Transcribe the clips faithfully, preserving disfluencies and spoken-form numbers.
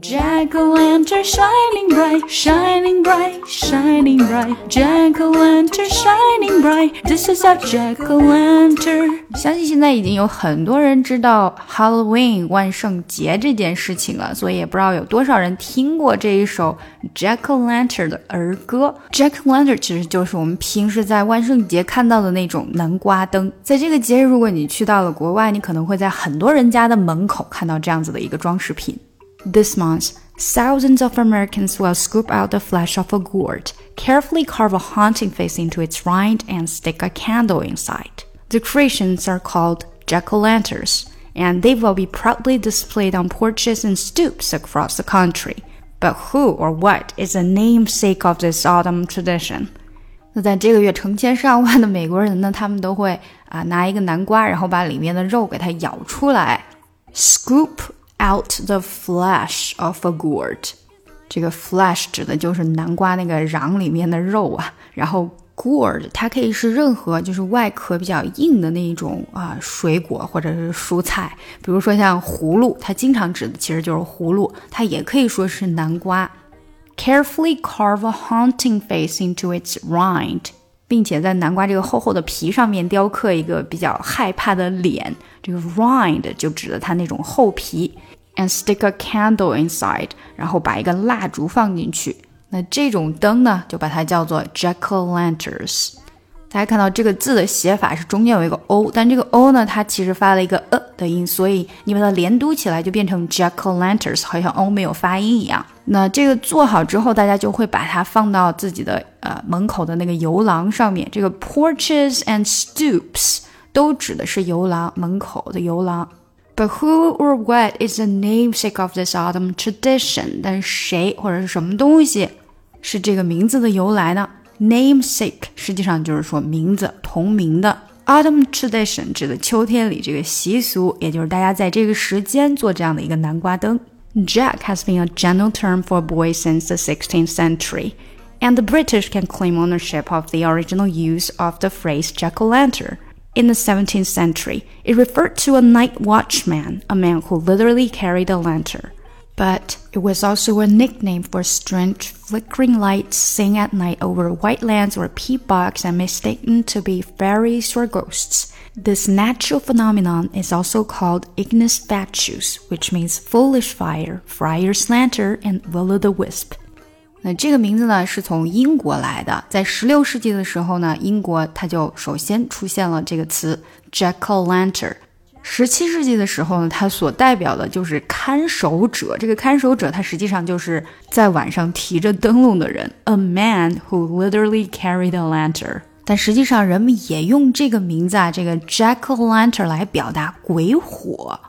Jack-o'-lantern shining bright, shining bright, shining bright. Jack-o'-lantern shining bright. This is our Jack-o'-lantern. 相信现在已经有很多人知道 Halloween 万圣节这件事情了，所以也不知道有多少人听过这一首 Jack-o'-lantern 的儿歌。Jack-o'-lantern 其实就是我们平时在万圣节看到的那种南瓜灯。在这个节日，如果你去到了国外，你可能会在很多人家的门口看到这样子的一个装饰品。This month, thousands of Americans will scoop out the flesh of a gourd, carefully carve a haunting face into its rind, and stick a candle inside. The creations are called jack-o'-lanterns, and they will be proudly displayed on porches and stoops across the country. But who or what is the namesake of this autumn tradition? 那在这个月，成千上万的美国人呢，他们都会啊拿一个南瓜，然后把里面的肉给它咬出来 ，scoop out the flesh of a gourd. 这个 flesh 指的就是南瓜那个瓤里面的肉啊，然后 gourd 它可以是任何就是外壳比较硬的那一种啊水果或者是蔬菜，比如说像葫芦，它经常指的其实就是葫芦，它也可以说是南瓜。Carefully carve a haunting face into its rind.并且在南瓜这个厚厚的皮上面雕刻一个比较害怕的脸，这个 rind 就指的它那种厚皮 and stick a candle inside 然后把一个蜡烛放进去，那这种灯呢就把它叫做 jack-o'-lanterns。 大家看到这个字的写法是中间有一个 o， 但这个 o 呢它其实发了一个呃的音，所以你把它连读起来就变成 jack-o'-lanterns， 好像 o 没有发音一样。那这个做好之后，大家就会把它放到自己的呃门口的那个游廊上面。这个 porches and stoops 都指的是游廊，门口的游廊。But who or what is the namesake of this autumn tradition? 但谁或者是什么东西是这个名字的由来呢？ Namesake 实际上就是说名字，同名的。Autumn tradition 指的秋天里这个习俗，也就是大家在这个时间做这样的一个南瓜灯。Jack has been a general term for boys since the sixteenth century, and the British can claim ownership of the original use of the phrase jack-o'-lantern. In the seventeenth century, it referred to a night watchman, a man who literally carried a lantern. But it was also a nickname for strange flickering lights seen at night over white lands or peat bogs and mistaken to be fairies or ghosts. This natural phenomenon is also called ignis fatuus, which means foolish fire, friar's lantern, and will-o'-the-wisp. 那这个名字呢是从英国来的，在十六世纪的时候呢，英国它就首先出现了这个词 jack-o'-lantern。十七世纪的时候呢，它所代表的就是看守者，这个看守者他实际上就是在晚上提着灯笼的人 ，a man who literally carried a lantern。但实际上人们也用这个名字啊，这个 jack-o'-lantern 来表达鬼火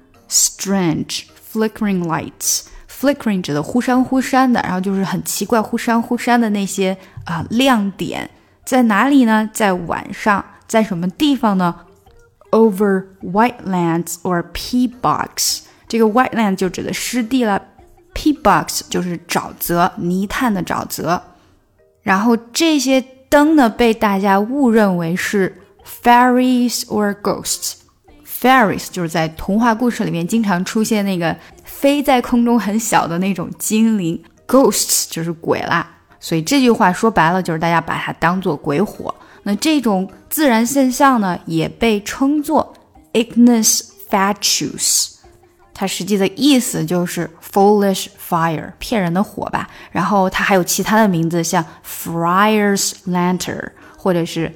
，strange flickering lights。Flickering 指的忽闪忽闪的，然后就是很奇怪忽闪忽闪的那些啊、呃、亮点，在哪里呢？在晚上，在什么地方呢 ？Over white lands or peat bogs， 这个 white land 就指的湿地了 ，peat bogs 就是沼泽，泥炭的沼泽。然后这些灯呢，被大家误认为是 fairies or ghosts。Fairies 就是在童话故事里面经常出现那个飞在空中很小的那种精灵 Ghosts 就是鬼啦，所以这句话说白了就是大家把它当作鬼火。那这种自然现象呢也被称作 ignis fatuus， 它实际的意思就是 foolish fire 骗人的火吧，然后它还有其他的名字像 friar's lantern 或者是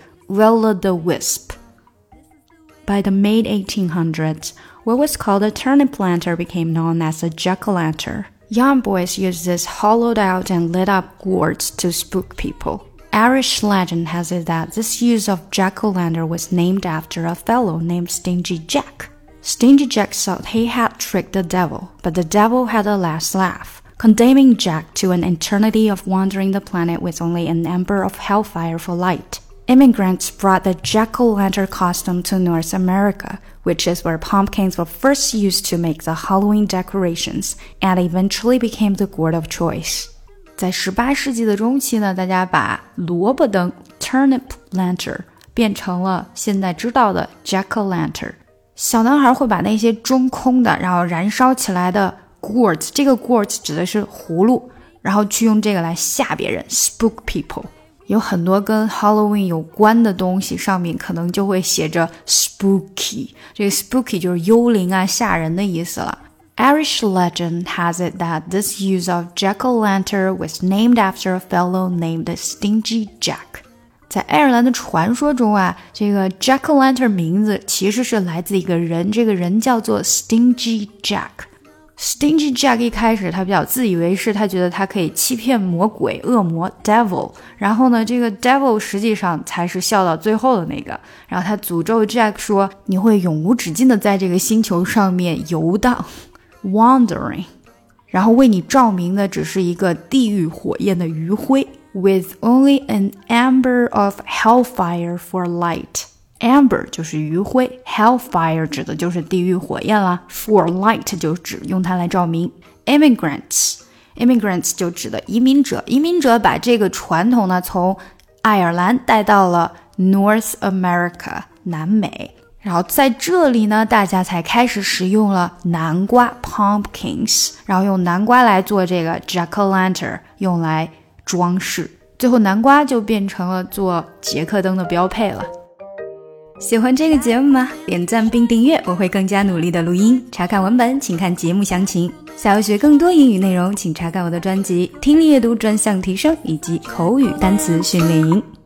will-o'-the-wisp。By the mid eighteen hundreds, what was called a turnip lantern became known as a jack-o'-lantern. Young boys used these hollowed-out and lit-up gourds to spook people. Irish legend has it that this use of jack-o'-lantern was named after a fellow named Stingy Jack. Stingy Jack thought he had tricked the devil, but the devil had a last laugh, condemning Jack to an eternity of wandering the planet with only an ember of hellfire for light.Immigrants brought the jack-o'-lantern costume to North America, which is where pumpkins were first used to make the Halloween decorations, and eventually became the gourd of choice. 在十八世纪的中期呢，大家把萝卜灯 turnip lantern 变成了现在知道的 jack-o'-lantern。小男孩会把那些中空的，然后燃烧起来的 gourds， 这个 gourds 指的是葫芦，然后去用这个来吓别人 spook people。有很多跟 Halloween 有关的东西上面可能就会写着 spooky， 这个 spooky 就是幽灵啊吓人的意思了。Irish legend has it that this use of jack-o'-lantern was named after a fellow named Stingy Jack。 在爱尔兰的传说中啊，这个 jack-o'-lantern 名字其实是来自一个人，这个人叫做 Stingy Jack。Stingy Jack 一开始他比较自以为是，他觉得他可以欺骗魔鬼恶魔 devil， 然后呢这个 devil 实际上才是笑到最后的那个，然后他诅咒 Jack 说你会永无止境的在这个星球上面游荡 wandering， 然后为你照明的只是一个地狱火焰的余晖 with only an amber of hellfire for light。Amber 就是余晖， Hellfire 指的就是地狱火焰啦， For light 就指用它来照明。 Immigrants Immigrants 就指的移民者，移民者把这个传统呢从爱尔兰带到了 North America 南美，然后在这里呢大家才开始使用了南瓜 Pumpkins， 然后用南瓜来做这个 Jack-o'-lantern 用来装饰，最后南瓜就变成了做捷克灯的标配了。喜欢这个节目吗？点赞并订阅，我会更加努力的录音。查看文本请看节目详情。想要学更多英语内容，请查看我的专辑《听力阅读专项提升》以及口语单词训练营。